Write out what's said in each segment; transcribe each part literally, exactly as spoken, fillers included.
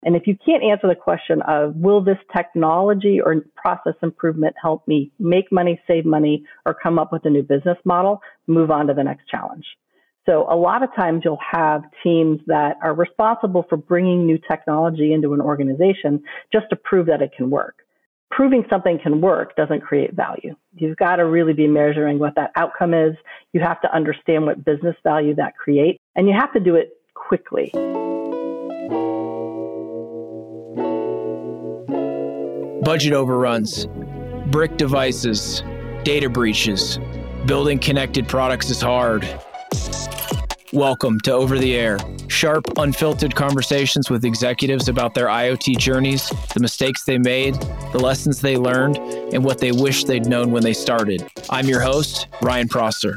And if you can't answer the question of, will this technology or process improvement help me make money, save money, or come up with a new business model, move on to the next challenge. So a lot of times you'll have teams that are responsible for bringing new technology into an organization just to prove that it can work. Proving something can work doesn't create value. You've got to really be measuring what that outcome is. You have to understand what business value that creates, and you have to do it quickly. Budget overruns, brick devices, data breaches. Building connected products is hard. Welcome to Over the Air. Sharp, unfiltered conversations with executives about their IoT journeys, the mistakes they made, the lessons they learned, and what they wish they'd known when they started. I'm your host, Ryan Prosser.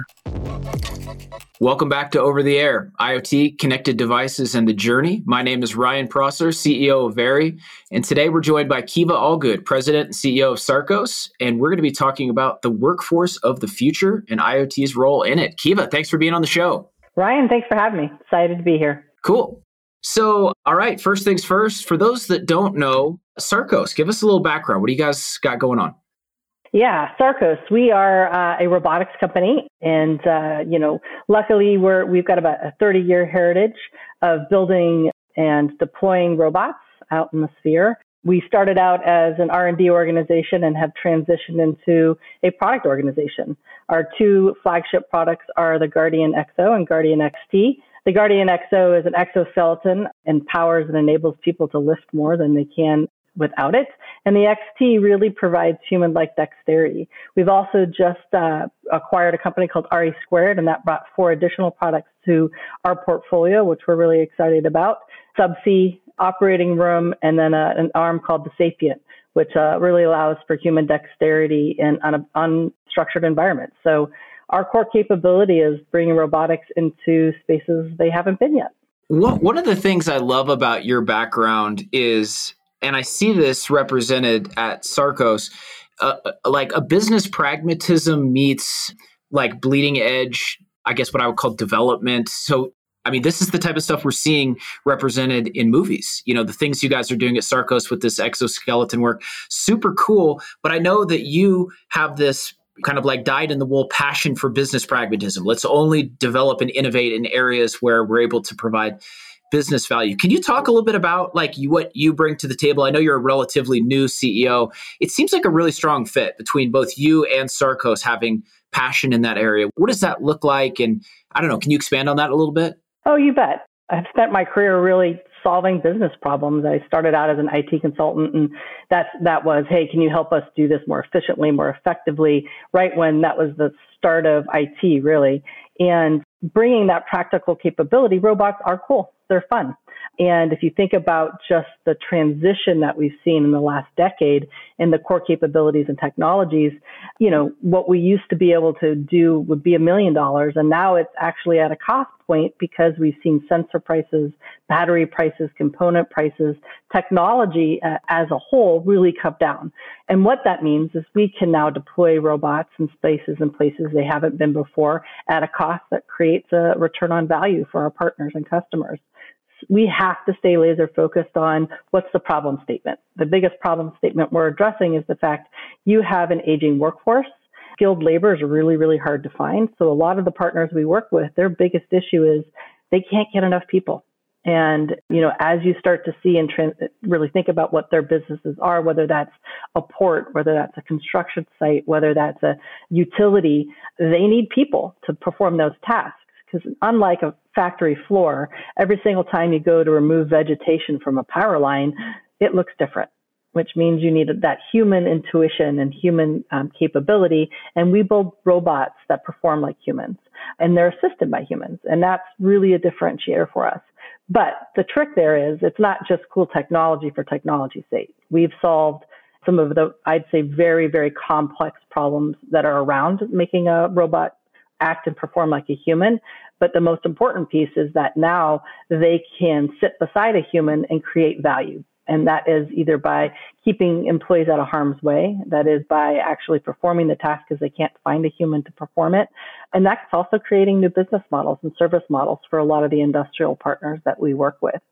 Welcome back to Over the Air, IoT, connected devices, and the journey. My name is Ryan Prosser, C E O of Very, and today we're joined by Kiva Allgood, President and C E O of Sarcos, and we're going to be talking about the workforce of the future and IoT's role in it. Kiva, thanks for being on the show. Ryan, thanks for having me. Excited to be here. Cool. So, all right, first things first, for those that don't know, Sarcos, give us a little background. What do you guys got going on? Yeah, Sarcos, we are uh, a robotics company. And, uh, you know, luckily we're, we've got about a thirty-year heritage of building and deploying robots out in the sphere. We started out as an R and D organization and have transitioned into a product organization. Our two flagship products are the Guardian X O and Guardian X T. The Guardian X O is an exoskeleton, empowers and enables people to lift more than they can without it. And the X T really provides human-like dexterity. We've also just uh, acquired a company called R E Squared, and that brought four additional products to our portfolio, which we're really excited about. Subsea, operating room, and then a, an arm called the Sapient, which uh, really allows for human dexterity in un- unstructured environments. So our core capability is bringing robotics into spaces they haven't been yet. Well, one of the things I love about your background is, and I see this represented at Sarcos, uh, like a business pragmatism meets like bleeding edge, I guess what I would call development. So I mean, this is the type of stuff we're seeing represented in movies. You know, the things you guys are doing at Sarcos with this exoskeleton work, super cool. But I know that you have this kind of like dyed-in-the-wool passion for business pragmatism. Let's only develop and innovate in areas where we're able to provide business value. Can you talk a little bit about like you, what you bring to the table? I know you're a relatively new C E O. It seems like a really strong fit between both you and Sarcos having passion in that area. What does that look like? And I don't know, can you expand on that a little bit? Oh, you bet. I've spent my career really solving business problems. I started out as an I T consultant, and that's, that was, hey, can you help us do this more efficiently, more effectively, right when that was the start of I T, really. And bringing that practical capability, robots are cool. They're fun. And if you think about just the transition that we've seen in the last decade in the core capabilities and technologies, you know, what we used to be able to do would be a million dollars. And now it's actually at a cost point because we've seen sensor prices, battery prices, component prices, technology uh, as a whole really come down. And what that means is we can now deploy robots in spaces and places they haven't been before at a cost that creates a return on value for our partners and customers. We have to stay laser focused on what's the problem statement. The biggest problem statement we're addressing is the fact you have an aging workforce. Skilled labor is really, really hard to find. So a lot of the partners we work with, their biggest issue is they can't get enough people. And, you know, as you start to see and trans- really think about what their businesses are, whether that's a port, whether that's a construction site, whether that's a utility, they need people to perform those tasks. Because unlike a factory floor, every single time you go to remove vegetation from a power line, it looks different, which means you need that human intuition and human um, capability. And we build robots that perform like humans, and they're assisted by humans. And that's really a differentiator for us. But the trick there is it's not just cool technology for technology's sake. We've solved some of the, I'd say, very, very complex problems that are around making a robot act and perform like a human. But the most important piece is that now they can sit beside a human and create value. And that is either by keeping employees out of harm's way. That is by actually performing the task because they can't find a human to perform it. And that's also creating new business models and service models for a lot of the industrial partners that we work with.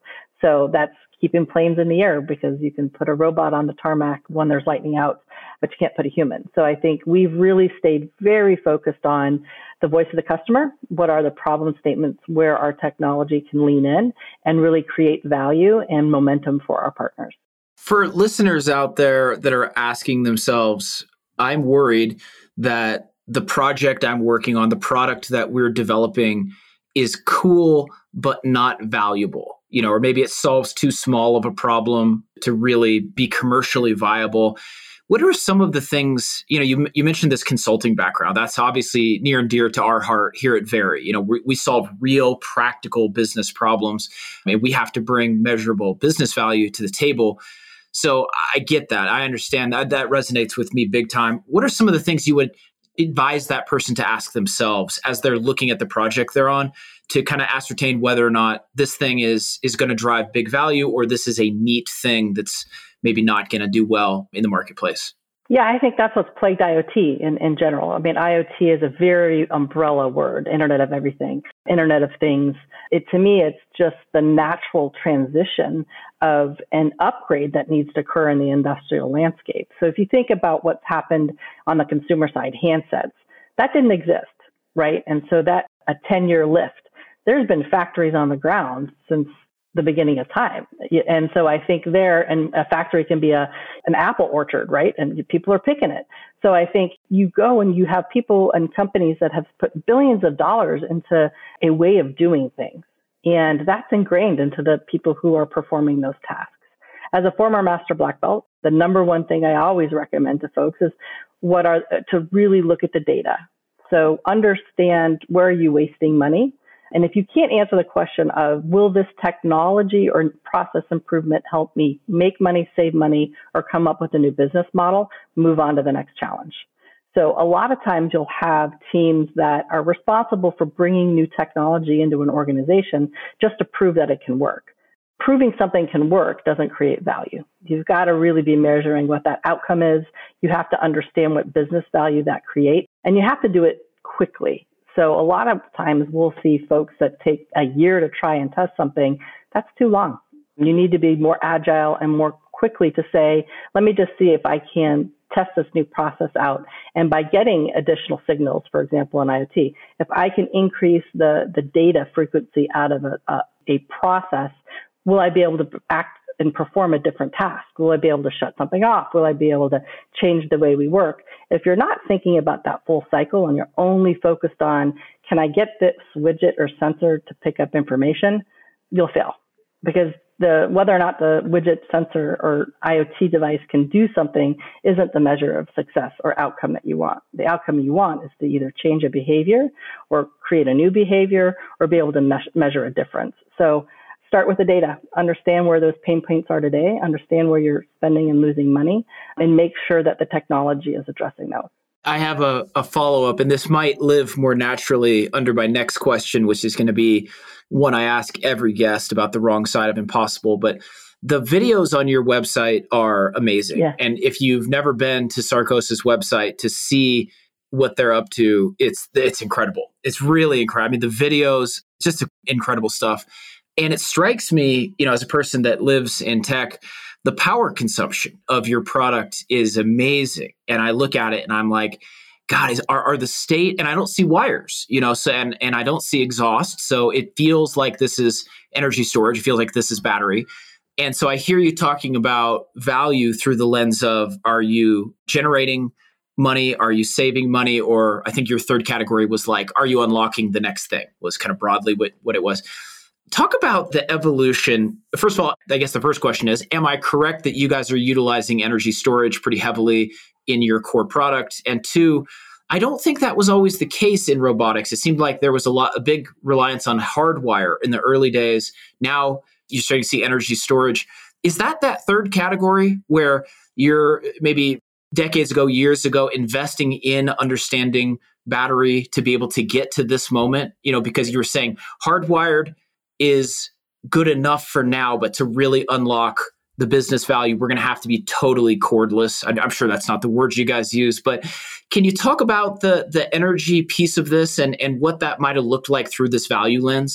So that's keeping planes in the air because you can put a robot on the tarmac when there's lightning out, but you can't put a human. So I think we've really stayed very focused on the voice of the customer. What are the problem statements where our technology can lean in and really create value and momentum for our partners? For listeners out there that are asking themselves, I'm worried that the project I'm working on, the product that we're developing is cool, but not valuable, you know, or maybe it solves too small of a problem to really be commercially viable. What are some of the things, you know, you, you mentioned this consulting background. That's obviously near and dear to our heart here at Very. You know, we, we solve real practical business problems. I mean, we have to bring measurable business value to the table. So I get that. I understand that. That resonates with me big time. What are some of the things you would advise that person to ask themselves as they're looking at the project they're on to kind of ascertain whether or not this thing is is going to drive big value or this is a neat thing that's maybe not going to do well in the marketplace? Yeah, I think that's what's plagued IoT in, in general. I mean, IoT is a very umbrella word, Internet of Everything, Internet of Things. It, to me, it's just the natural transition of an upgrade that needs to occur in the industrial landscape. So if you think about what's happened on the consumer side, handsets, that didn't exist, right? And so that a ten-year lift, there's been factories on the ground since the beginning of time. And so I think there, and a factory can be a an apple orchard, right? And people are picking it. So I think you go and you have people and companies that have put billions of dollars into a way of doing things. And that's ingrained into the people who are performing those tasks. As a former master black belt, the number one thing I always recommend to folks is what are to really look at the data. So understand, where are you wasting money? And if you can't answer the question of, will this technology or process improvement help me make money, save money, or come up with a new business model, move on to the next challenge. So a lot of times you'll have teams that are responsible for bringing new technology into an organization just to prove that it can work. Proving something can work doesn't create value. You've got to really be measuring what that outcome is. You have to understand what business value that creates, and you have to do it quickly. So a lot of times we'll see folks that take a year to try and test something. That's too long. You need to be more agile and more quickly to say, let me just see if I can test this new process out. And by getting additional signals, for example, in IoT, if I can increase the, the data frequency out of a, a, a process, will I be able to act and perform a different task? Will I be able to shut something off? Will I be able to change the way we work? If you're not thinking about that full cycle and you're only focused on, can I get this widget or sensor to pick up information, you'll fail. Because the whether or not the widget, sensor, or IoT device can do something isn't the measure of success or outcome that you want. The outcome you want is to either change a behavior or create a new behavior or be able to me- measure a difference. So start with the data, understand where those pain points are today, understand where you're spending and losing money, and make sure that the technology is addressing those. I have a, a follow-up, and this might live more naturally under my next question, which is going to be one I ask every guest about the wrong side of impossible. But the videos on your website are amazing. Yeah. And if you've never been to Sarcos's website to see what they're up to, it's it's incredible. It's really incredible. I mean, the videos, just incredible stuff. And it strikes me, you know, as a person that lives in tech, the power consumption of your product is amazing. And I look at it and I'm like, God, is, are, are the state, and I don't see wires, you know, so, and, and I don't see exhaust. So it feels like this is energy storage. It feels like this is battery. And so I hear you talking about value through the lens of, are you generating money? Are you saving money? Or I think your third category was like, are you unlocking the next thing, was kind of broadly what, what it was. Talk about the evolution. First of all, I guess the first question is, am I correct that you guys are utilizing energy storage pretty heavily in your core product? And two, I don't think that was always the case in robotics. It seemed like there was a lot, a big reliance on hardwire in the early days. Now you're starting to see energy storage. Is that that third category where you're maybe decades ago, years ago, investing in understanding battery to be able to get to this moment? You know, because you were saying hardwired is good enough for now, but to really unlock the business value, we're going to have to be totally cordless. I'm sure that's not the words you guys use, but can you talk about the the energy piece of this and, and what that might have looked like through this value lens?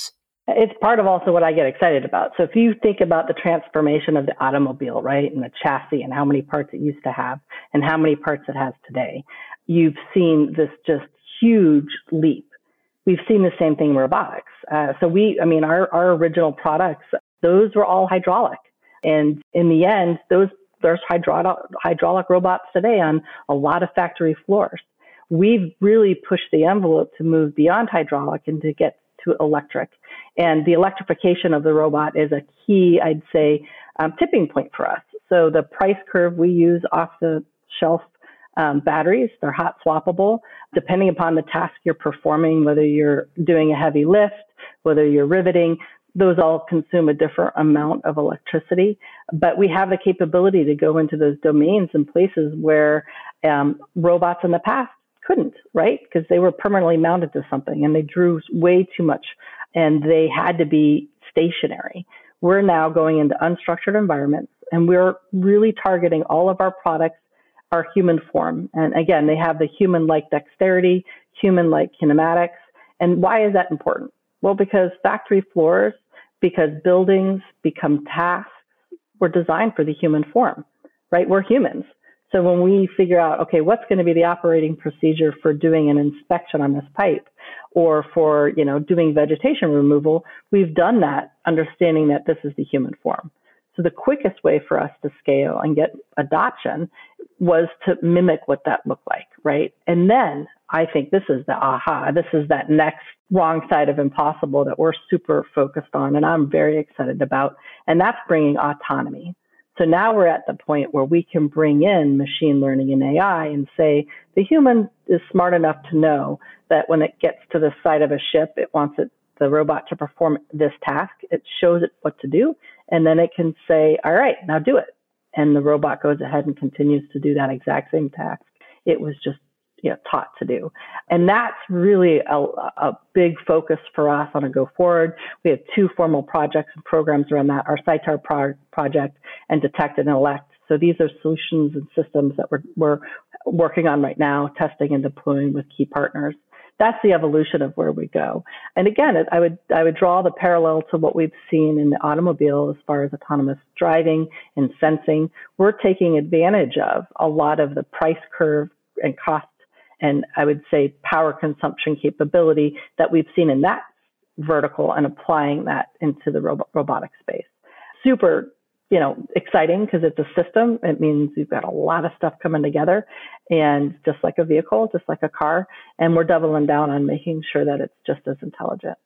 It's part of also what I get excited about. So if you think about the transformation of the automobile, right, and the chassis and how many parts it used to have and how many parts it has today, you've seen this just huge leap. We've seen the same thing in robotics. Uh, so we, I mean, our, our original products, those were all hydraulic. And in the end, those there's hydraulic, hydraulic robots today on a lot of factory floors. We've really pushed the envelope to move beyond hydraulic and to get to electric. And the electrification of the robot is a key, I'd say, um, tipping point for us. So the price curve we use off the shelf um, batteries, they're hot swappable, depending upon the task you're performing, whether you're doing a heavy lift, whether you're riveting, those all consume a different amount of electricity. But we have the capability to go into those domains and places where um, robots in the past couldn't, right? Because they were permanently mounted to something and they drew way too much and they had to be stationary. We're now going into unstructured environments and we're really targeting all of our products, our human form. And again, they have the human-like dexterity, human-like kinematics. And why is that important? Well, because factory floors, because buildings become tasks, were designed for the human form, right? We're humans. So when we figure out, okay, what's going to be the operating procedure for doing an inspection on this pipe or for, you know, doing vegetation removal, we've done that understanding that this is the human form. So the quickest way for us to scale and get adoption was to mimic what that looked like, right? And then I think this is the aha, this is that next wrong side of impossible that we're super focused on and I'm very excited about, and that's bringing autonomy. So now we're at the point where we can bring in machine learning and A I and say the human is smart enough to know that when it gets to the side of a ship, it wants it, the robot to perform this task. It shows it what to do, and then it can say, all right, now do it. And the robot goes ahead and continues to do that exact same task it was just you know, taught to do. And that's really a, a big focus for us on a go forward. We have two formal projects and programs around that, our SciTar pro- project and Detect and Elect. So these are solutions and systems that we're, we're working on right now, testing and deploying with key partners. That's the evolution of where we go. And again, I would I would draw the parallel to what we've seen in the automobile as far as autonomous driving and sensing. We're taking advantage of a lot of the price curve and cost and I would say power consumption capability that we've seen in that vertical and applying that into the robo- robotic space. Super, you know, exciting because it's a system. It means we've got a lot of stuff coming together and just like a vehicle, just like a car, and we're doubling down on making sure that it's just as intelligent.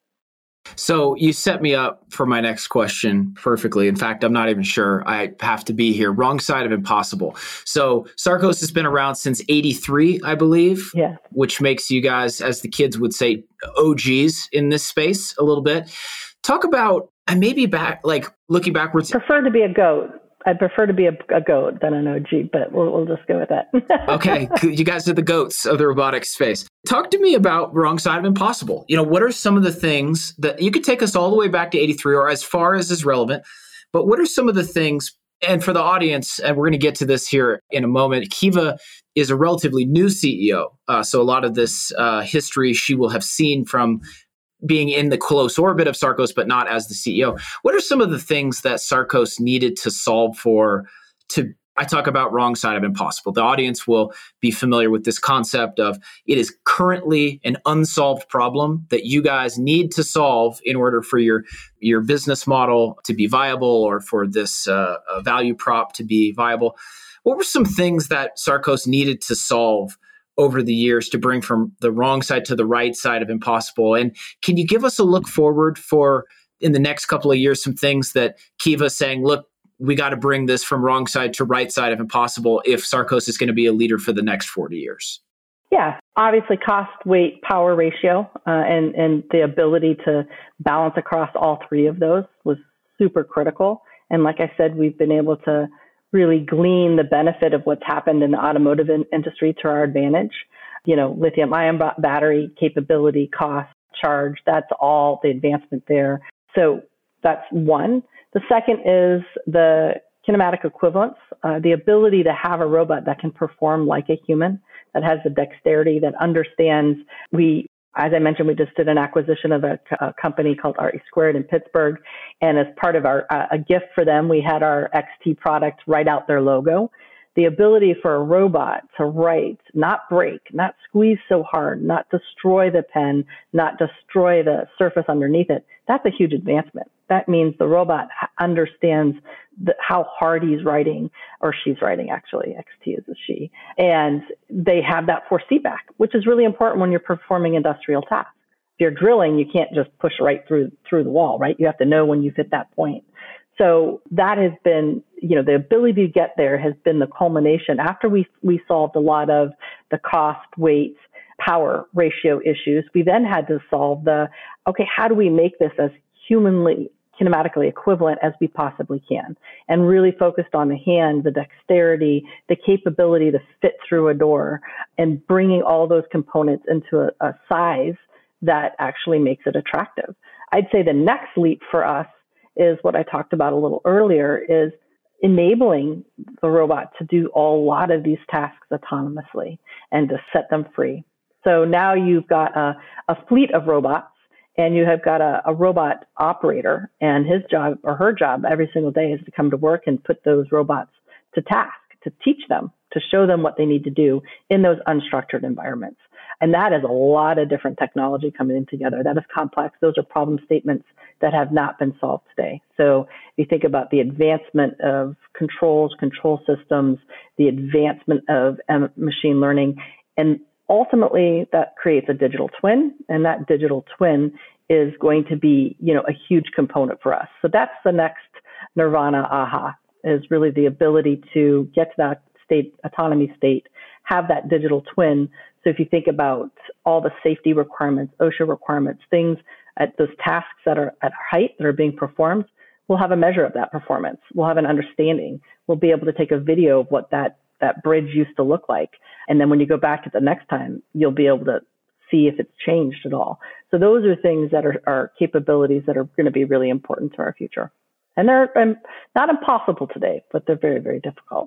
So you set me up for my next question perfectly. In fact, I'm not even sure I have to be here. Wrong side of impossible. So Sarcos has been around since eighty-three, I believe, yeah. which makes you guys, as the kids would say, O Gs in this space a little bit. Talk about, and maybe back, like looking backwards. Prefer to be a goat. I prefer to be a, a goat than an O G, but we'll, we'll just go with that. Okay. You guys are the goats of the robotics space. Talk to me about Wrong Side of Impossible. You know, what are some of the things that you could take us all the way back to eighty-three or as far as is relevant, but what are some of the things, and for the audience, and we're going to get to this here in a moment, Kiva is a relatively new C E O. Uh, so a lot of this uh, history she will have seen from being in the close orbit of Sarcos, but not as the C E O. What are some of the things that Sarcos needed to solve for to, I talk about Wrong Side of Impossible. The audience will be familiar with this concept of it is currently an unsolved problem that you guys need to solve in order for your, your business model to be viable or for this uh, value prop to be viable. What were some things that Sarcos needed to solve over the years to bring from the wrong side to the right side of impossible? And can you give us a look forward for in the next couple of years, some things that Kiva's saying, look, we got to bring this from wrong side to right side of impossible if Sarcos is going to be a leader for the next forty years? Yeah, obviously cost, weight, power ratio, uh, and, and the ability to balance across all three of those was super critical. And like I said, we've been able to really glean the benefit of what's happened in the automotive in- industry to our advantage. You know, lithium ion b- battery capability, cost, charge, that's all the advancement there. So that's one. The second is the kinematic equivalence, uh, the ability to have a robot that can perform like a human, that has the dexterity, that understands. We, As I mentioned, we just did an acquisition of a, a company called R E Squared in Pittsburgh. And as part of our uh, a gift for them, we had our X T product write out their logo. The ability for a robot to write, not break, not squeeze so hard, not destroy the pen, not destroy the surface underneath it, that's a huge advancement. That means the robot understands the, how hard he's writing, or she's writing, actually. X T is a she. And they have that force feedback, which is really important when you're performing industrial tasks. If you're drilling, you can't just push right through through the wall, right? You have to know when you've hit that point. So that has been, you know, the ability to get there has been the culmination. After we we solved a lot of the cost, weight, power ratio issues, we then had to solve the, okay, how do we make this as humanly, kinematically equivalent as we possibly can? And really focused on the hand, the dexterity, the capability to fit through a door, and bringing all those components into a, a size that actually makes it attractive. I'd say the next leap for us is what I talked about a little earlier, is enabling the robot to do a lot of these tasks autonomously and to set them free. So now you've got a, a fleet of robots, and you have got a, a robot operator, and his job or her job every single day is to come to work and put those robots to task, to teach them, to show them what they need to do in those unstructured environments. And that is a lot of different technology coming in together. That is complex. Those are problem statements that have not been solved today. So if you think about the advancement of controls, control systems, the advancement of machine learning, and ultimately that creates a digital twin, and that digital twin is going to be, you know, a huge component for us. So that's the next nirvana aha, is really the ability to get to that state, autonomy state, have that digital twin. So if you think about all the safety requirements, OSHA requirements, things at those tasks that are at height that are being performed, we'll have a measure of that performance. We'll have an understanding. We'll be able to take a video of what that, that bridge used to look like. And then when you go back at the next time, you'll be able to see if it's changed at all. So those are things that are, are capabilities that are going to be really important to our future. And they're um, not impossible today, but they're very, very difficult.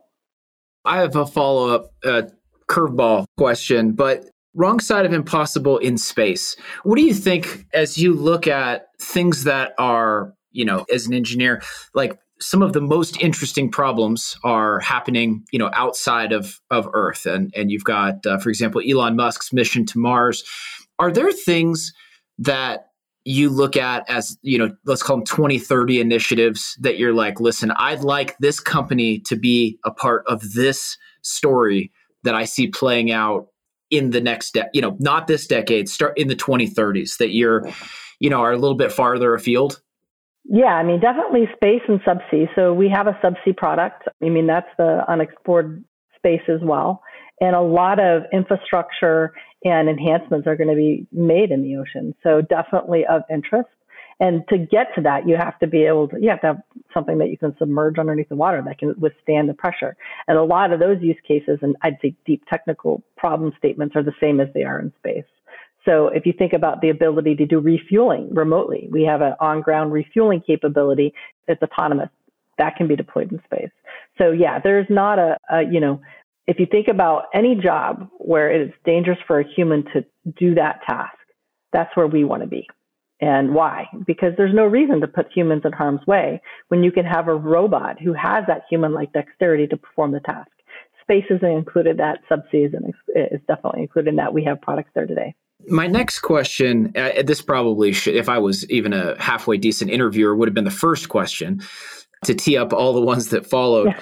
I have a follow-up uh, curveball question, but wrong side of impossible in space. What do you think as you look at things that are, you know, as an engineer, like some of the most interesting problems are happening, you know, outside of, of Earth. And, and you've got, uh, for example, Elon Musk's mission to Mars. Are there things that you look at as, you know, let's call them twenty thirty initiatives that you're like, listen, I'd like this company to be a part of this story that I see playing out in the next, de- you know, not this decade, start in the twenty thirties, that you're, you know, are a little bit farther afield? Yeah, I mean, definitely space and subsea. So we have a subsea product. I mean, that's the unexplored space as well. And a lot of infrastructure and enhancements are going to be made in the ocean. So definitely of interest. And to get to that, you have to be able to, you have to have something that you can submerge underneath the water that can withstand the pressure. And a lot of those use cases, and I'd say deep technical problem statements, are the same as they are in space. So if you think about the ability to do refueling remotely, we have an on-ground refueling capability that's autonomous. That can be deployed in space. So yeah, there's not a, a, you know, if you think about any job where it is dangerous for a human to do that task, that's where we want to be. And why? Because there's no reason to put humans in harm's way when you can have a robot who has that human-like dexterity to perform the task. Space isn't included, that subsea is definitely included in that. We have products there today. My next question, uh, this probably should, if I was even a halfway decent interviewer, would have been the first question to tee up all the ones that followed.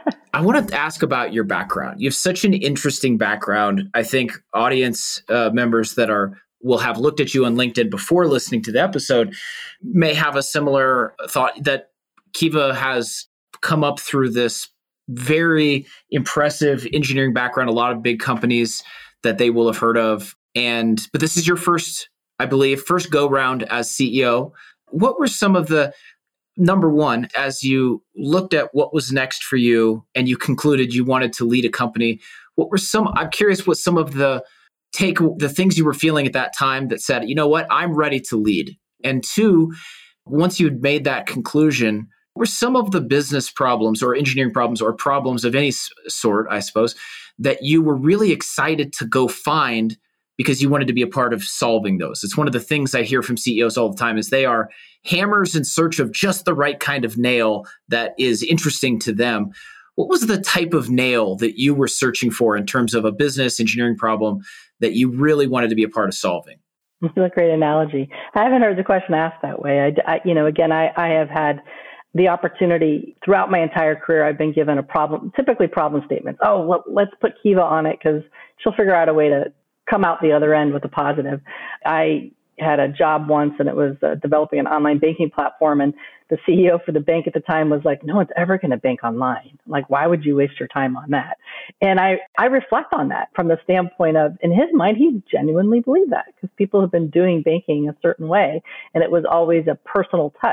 I want to ask about your background. You have such an interesting background. I think audience uh, members that are will have looked at you on LinkedIn before listening to the episode may have a similar thought that Kiva has come up through this very impressive engineering background, a lot of big companies that they will have heard of. And, but this is your first, I believe, first go round as C E O. What were some of the, number one, as you looked at what was next for you and you concluded you wanted to lead a company, what were some, I'm curious what some of the take, the things you were feeling at that time that said, you know what, I'm ready to lead. And two, once you'd made that conclusion, what were some of the business problems or engineering problems or problems of any sort, I suppose, that you were really excited to go find because you wanted to be a part of solving those. It's one of the things I hear from C E Os all the time is they are hammers in search of just the right kind of nail that is interesting to them. What was the type of nail that you were searching for in terms of a business engineering problem that you really wanted to be a part of solving? That's a great analogy. I haven't heard the question asked that way. I, I you know, again, I, I have had the opportunity throughout my entire career. I've been given a problem, typically problem statements. Oh, well, let's put Kiva on it because she'll figure out a way to come out the other end with a positive. I had a job once and it was uh, developing an online banking platform. And the C E O for the bank at the time was like, no one's ever going to bank online. Like, why would you waste your time on that? And I, I reflect on that from the standpoint of, in his mind, he genuinely believed that because people have been doing banking a certain way. And it was always a personal touch.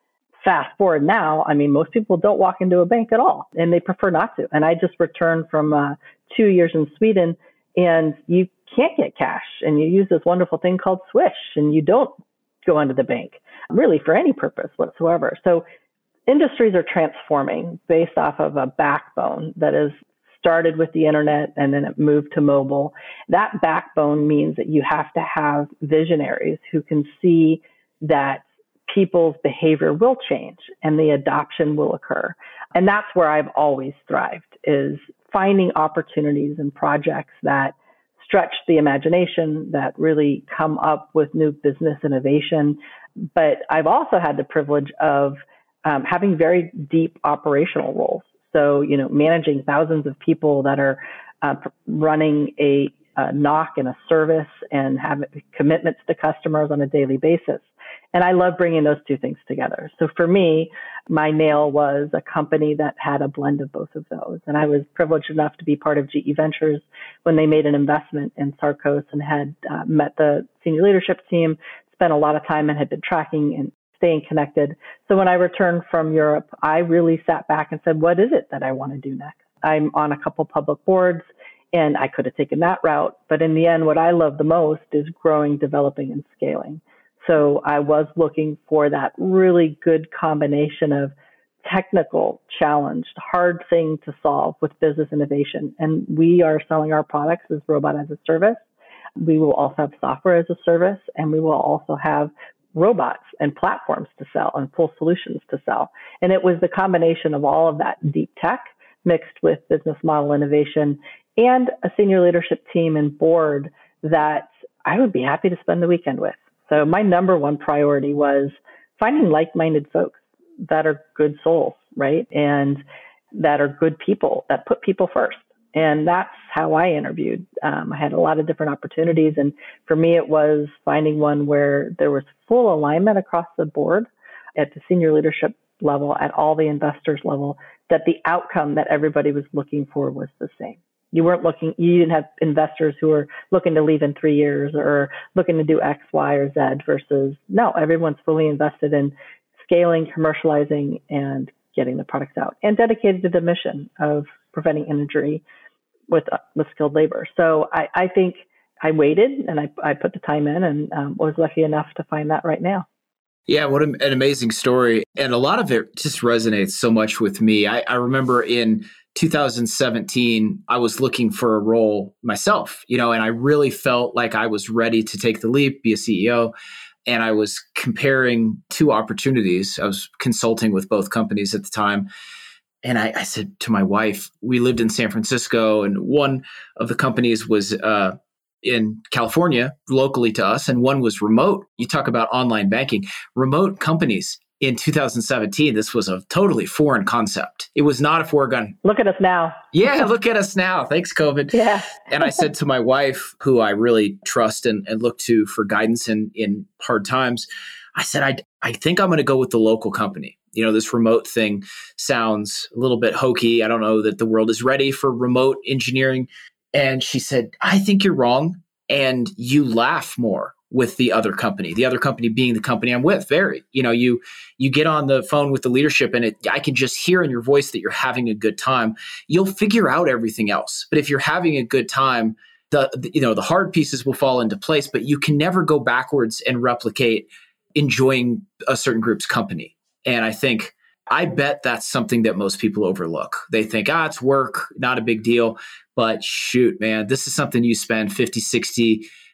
Fast forward now, I mean, most people don't walk into a bank at all and they prefer not to. And I just returned from uh, two years in Sweden and you can't get cash and you use this wonderful thing called Swish and you don't go into the bank really for any purpose whatsoever. So industries are transforming based off of a backbone that is started with the internet and then it moved to mobile. That backbone means that you have to have visionaries who can see that people's behavior will change and the adoption will occur. And that's where I've always thrived, is finding opportunities and projects that stretch the imagination, that really come up with new business innovation. But I've also had the privilege of um, having very deep operational roles. So, you know, managing thousands of people that are uh, running a, a N O C and a service and have commitments to customers on a daily basis. And I love bringing those two things together. So for me, my nail was a company that had a blend of both of those. And I was privileged enough to be part of G E Ventures when they made an investment in Sarcos and had uh, met the senior leadership team, spent a lot of time and had been tracking and staying connected. So when I returned from Europe, I really sat back and said, what is it that I want to do next? I'm on a couple public boards and I could have taken that route. But in the end, what I love the most is growing, developing, and scaling. So I was looking for that really good combination of technical challenged, hard thing to solve with business innovation. And we are selling our products as robot as a service. We will also have software as a service, and we will also have robots and platforms to sell and full solutions to sell. And it was the combination of all of that deep tech mixed with business model innovation and a senior leadership team and board that I would be happy to spend the weekend with. So my number one priority was finding like-minded folks that are good souls, right? And that are good people, that put people first. And that's how I interviewed. Um, I had a lot of different opportunities. And for me, it was finding one where there was full alignment across the board at the senior leadership level, at all the investors level, that the outcome that everybody was looking for was the same. You weren't looking, you didn't have investors who were looking to leave in three years or looking to do X, Y, or Z versus no, everyone's fully invested in scaling, commercializing, and getting the products out and dedicated to the mission of preventing injury with, uh, with skilled labor. So I, I think I waited and I, I put the time in and um, was lucky enough to find that right now. Yeah, what an amazing story. And a lot of it just resonates so much with me. I, I remember in two thousand seventeen, I was looking for a role myself, you know, and I really felt like I was ready to take the leap, be a C E O. And I was comparing two opportunities. I was consulting with both companies at the time. And I, I said to my wife, we lived in San Francisco, and one of the companies was uh, in California, locally to us, and one was remote. You talk about online banking, remote companies. In two thousand seventeen, this was a totally foreign concept. It was not a foregone. Look at us now. Yeah, look at us now. Thanks, COVID. Yeah. And I said to my wife, who I really trust and, and look to for guidance in, in hard times, I said, I, I think I'm going to go with the local company. You know, this remote thing sounds a little bit hokey. I don't know that the world is ready for remote engineering. And she said, I think you're wrong. And you laugh more with the other company, the other company being the company I'm with. Very, you know, you, you get on the phone with the leadership and it, I can just hear in your voice that you're having a good time. You'll figure out everything else. But if you're having a good time, the, the you know, the hard pieces will fall into place, but you can never go backwards and replicate enjoying a certain group's company. And I think, I bet that's something that most people overlook. They think, ah, it's work, not a big deal. But shoot, man, this is something you spend fifty, sixty,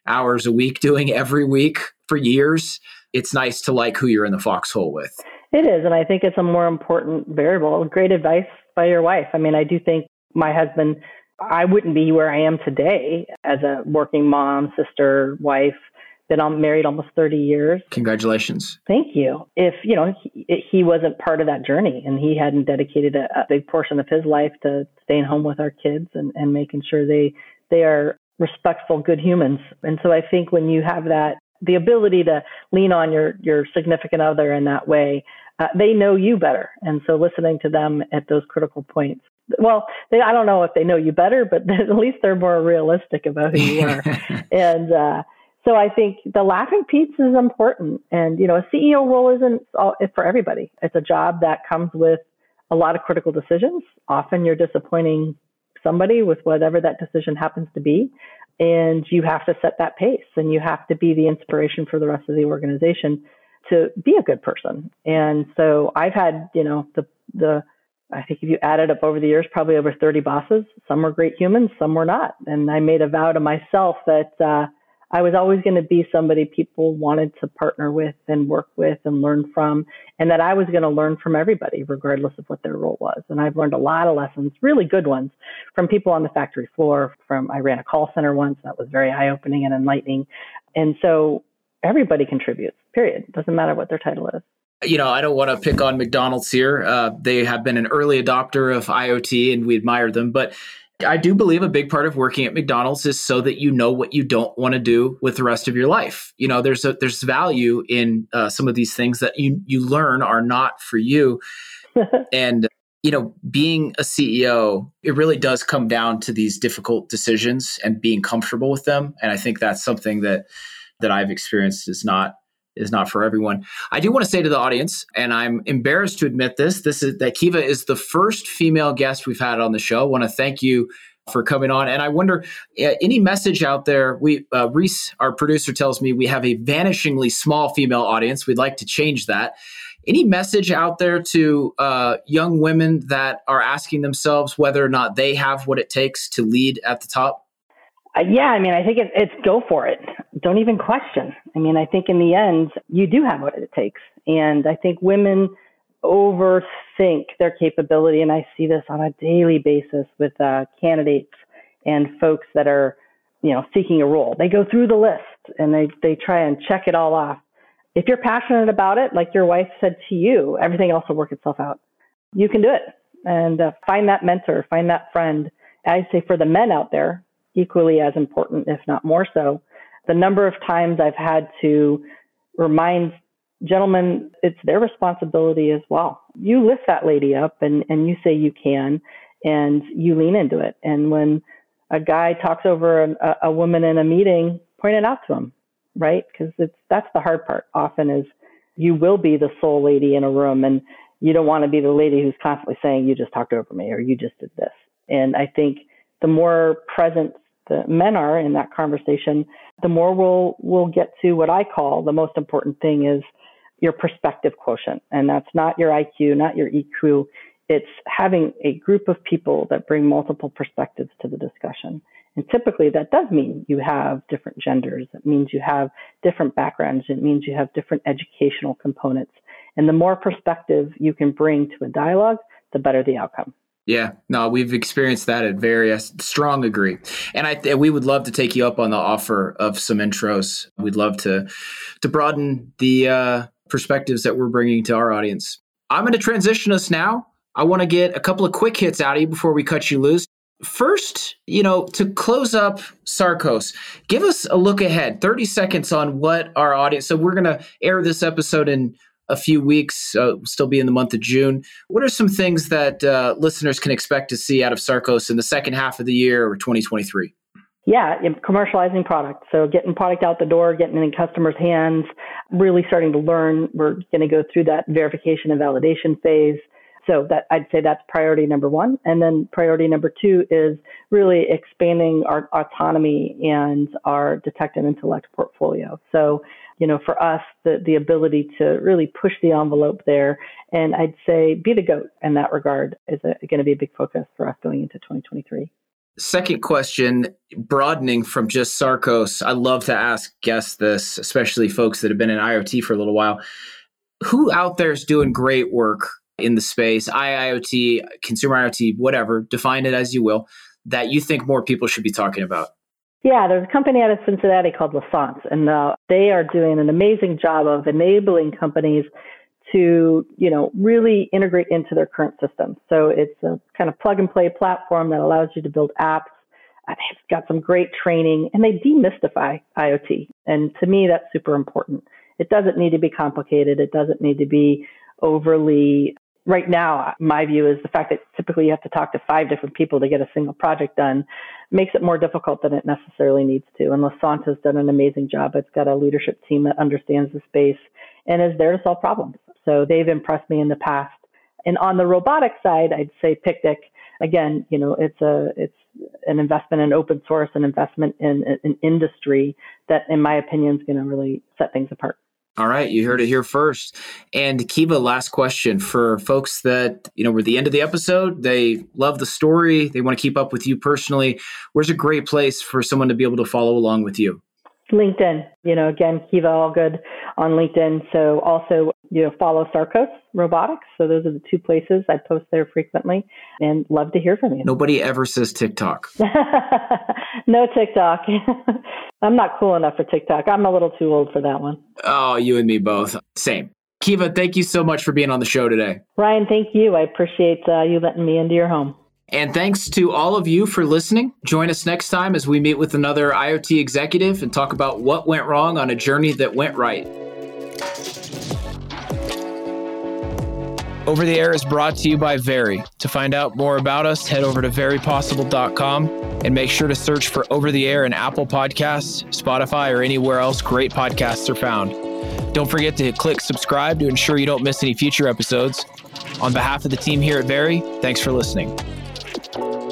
hours a week doing every week for years, it's nice to like who you're in the foxhole with. It is. And I think it's a more important variable. Great advice by your wife. I mean, I do think my husband, I wouldn't be where I am today as a working mom, sister, wife. Been married almost thirty years. Congratulations. Thank you. If, you know, he, he wasn't part of that journey and he hadn't dedicated a, a big portion of his life to staying home with our kids and, and making sure they, they are respectful, good humans. And so I think when you have that, the ability to lean on your, your significant other in that way, uh, they know you better. And so listening to them at those critical points, well, they, I don't know if they know you better, but at least they're more realistic about who you are. and, uh, So I think the laughing piece is important. And, you know, a C E O role isn't all, it's for everybody. It's a job that comes with a lot of critical decisions. Often you're disappointing somebody with whatever that decision happens to be. And you have to set that pace and you have to be the inspiration for the rest of the organization to be a good person. And so I've had, you know, the, the, I think if you added up over the years, probably over thirty bosses. Some were great humans, some were not. And I made a vow to myself that, uh, I was always going to be somebody people wanted to partner with and work with and learn from, and that I was going to learn from everybody, regardless of what their role was. And I've learned a lot of lessons, really good ones, from people on the factory floor. From I ran a call center once. That was very eye-opening and enlightening. And so everybody contributes, period. Doesn't matter what their title is. You know, I don't want to pick on McDonald's here. Uh, they have been an early adopter of I O T and we admire them, but I do believe a big part of working at McDonald's is so that you know what you don't want to do with the rest of your life. You know, there's a, there's value in uh, some of these things that you you learn are not for you. And, you know, being a C E O, it really does come down to these difficult decisions and being comfortable with them. And I think that's something that that I've experienced is not is not for everyone. I do want to say to the audience, and I'm embarrassed to admit this, this is that Kiva is the first female guest we've had on the show. I want to thank you for coming on. And I wonder, uh, any message out there? We uh, Reese, our producer, tells me we have a vanishingly small female audience. We'd like to change that. Any message out there to uh, young women that are asking themselves whether or not they have what it takes to lead at the top? Uh, yeah, I mean, I think it, it's go for it. Don't even question. I mean, I think in the end, you do have what it takes. And I think women overthink their capability. And I see this on a daily basis with uh, candidates and folks that are, you know, seeking a role. They go through the list and they, they try and check it all off. If you're passionate about it, like your wife said to you, everything else will work itself out. You can do it. And uh, find that mentor, find that friend. I say for the men out there, equally as important, if not more so, the number of times I've had to remind gentlemen, it's their responsibility as well. You lift that lady up and, and you say you can, and you lean into it. And when a guy talks over a, a woman in a meeting, point it out to him, right? Because it's that's the hard part often is you will be the sole lady in a room, and you don't want to be the lady who's constantly saying, you just talked over me or you just did this. And I think the more present the men are in that conversation, the more we'll we'll get to what I call the most important thing is your perspective quotient. And that's not your I Q, not your E Q. It's having a group of people that bring multiple perspectives to the discussion. And typically that does mean you have different genders. It means you have different backgrounds. It means you have different educational components. And the more perspective you can bring to a dialogue, the better the outcome. Yeah, no, we've experienced that at various. Strong agree. And I, we would love to take you up on the offer of some intros. We'd love to, to broaden the uh, perspectives that we're bringing to our audience. I'm going to transition us now. I want to get a couple of quick hits out of you before we cut you loose. First, you know, to close up Sarcos, give us a look ahead, thirty seconds on what our audience. So we're going to air this episode in a few weeks, uh, still be in the month of June. What are some things that uh, listeners can expect to see out of Sarcos in the second half of the year or twenty twenty-three? Yeah, commercializing product. So getting product out the door, getting it in customers' hands, really starting to learn. We're going to go through that verification and validation phase. So that I'd say that's priority number one. And then priority number two is really expanding our autonomy and our detect and intellect portfolio. So, you know, for us, the, the ability to really push the envelope there, and I'd say be the GOAT in that regard is going to be a big focus for us going into twenty twenty-three. Second question, broadening from just Sarcos, I love to ask guests this, especially folks that have been in IoT for a little while. Who out there is doing great work in the space, I I O T, consumer IoT, whatever, define it as you will, that you think more people should be talking about? Yeah, there's a company out of Cincinnati called Lassance, and uh, they are doing an amazing job of enabling companies to, you know, really integrate into their current systems. So it's a kind of plug and play platform that allows you to build apps. It's got some great training, and they demystify IoT. And to me, that's super important. It doesn't need to be complicated. It doesn't need to be overly, right now, my view is the fact that typically you have to talk to five different people to get a single project done makes it more difficult than it necessarily needs to. And Lassance has done an amazing job. It's got a leadership team that understands the space and is there to solve problems. So they've impressed me in the past. And on the robotics side, I'd say Pictic. Again, you know, it's a it's an investment in open source, an investment in an industry that, in my opinion, is going to really set things apart. All right, you heard it here first. And Kiva, last question for folks that, you know, we're at the end of the episode. They love the story. They want to keep up with you personally. Where's a great place for someone to be able to follow along with you? LinkedIn, you know, again, Kiva Allgood on LinkedIn. So also, you know, follow Sarcos Robotics. So those are the two places I post there frequently and love to hear from you. Nobody ever says TikTok. No TikTok. I'm not cool enough for TikTok. I'm a little too old for that one. Oh, you and me both. Same. Kiva, thank you so much for being on the show today. Ryan, thank you. I appreciate uh, you letting me into your home. And thanks to all of you for listening. Join us next time as we meet with another IoT executive and talk about what went wrong on a journey that went right. Over the Air is brought to you by Very. To find out more about us, head over to very possible dot com and make sure to search for Over the Air in Apple Podcasts, Spotify, or anywhere else great podcasts are found. Don't forget to click subscribe to ensure you don't miss any future episodes. On behalf of the team here at Very, thanks for listening.